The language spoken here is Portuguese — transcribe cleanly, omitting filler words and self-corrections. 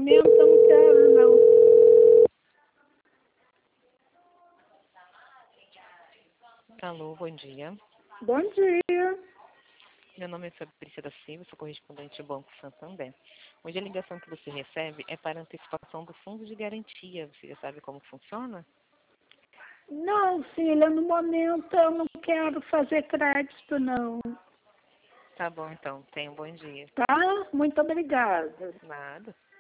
momento eu não quero, não. Alô, bom dia. Bom dia. Meu nome é Fabrícia da Silva, sou correspondente do Banco Santander. Hoje a ligação que você recebe é para antecipação do fundo de garantia. Você já sabe como funciona? Não, filha, no momento eu não quero fazer crédito, não. Tá bom, então. Tenha um bom dia. Tá? Muito obrigada. Nada.